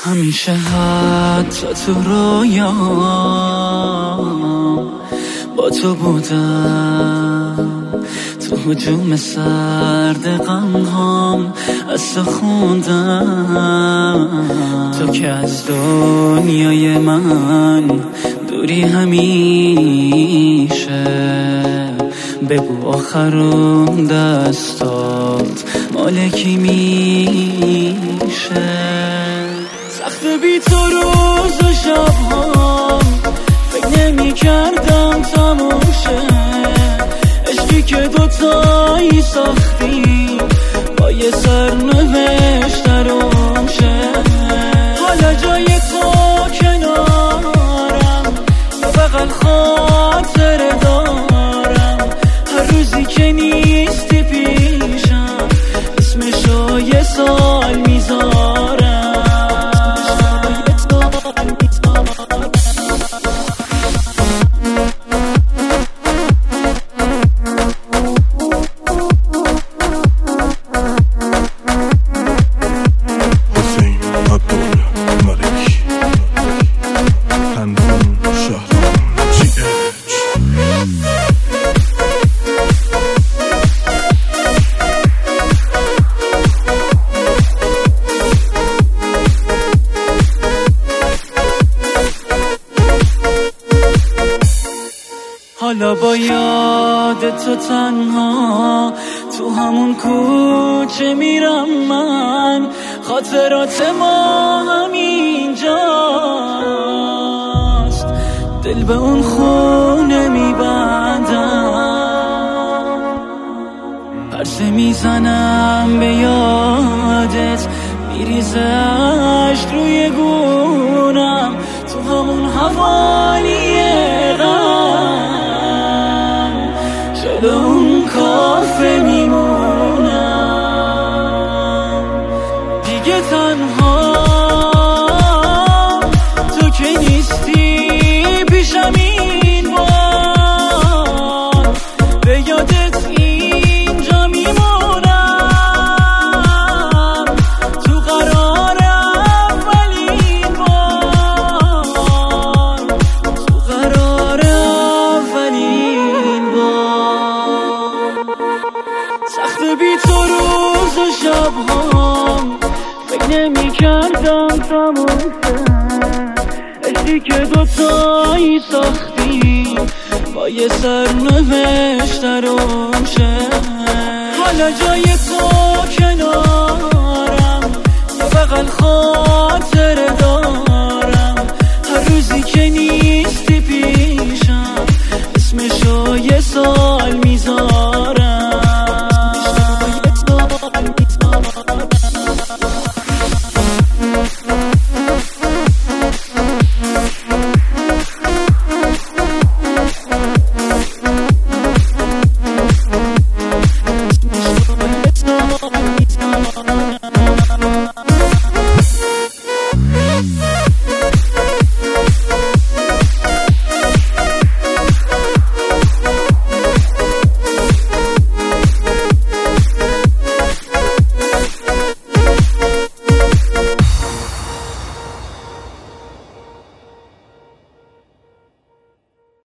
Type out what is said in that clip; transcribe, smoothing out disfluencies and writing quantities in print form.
همیشه حتی تو رویام با تو بودم، تو هجوم سرد غمهام از تو خوندم. تو که از دنیای من دوری همیشه، بگو آخرون دستات مال کی میشه. سخت بی تو روز و شبهام، فکر نمی کردم تموم شه. عشقی که دوتایی ساختی با یه سرنوشت تموم شه. حالا جای تو کنارم، یا بغل خاطر دارم. هر روزی که نیستی پیشم، اسمشو یه سال میذارم. حالا با یاد تو تنها تو همون کوچه میرم من. خاطرات ما همینجاست، دل به اون خونه میبندم. پرسه میزنم به یادت، میریزه عشق روی گونم. تو همون حوالی جلو اون کافه میمونم. دیگه تنها تو که نیستی پیشم این بار، به یادت اینجا میمونم. تو قرار اولین بار، تو قرار اولین بار. سخت بی تو روز و شبهام، فکر نمی کردم تموم شه. عشقی که دوتایی ساختی با یه سرنوشت تموم شه. حالا جای تو کنارم، یا بغل خاطر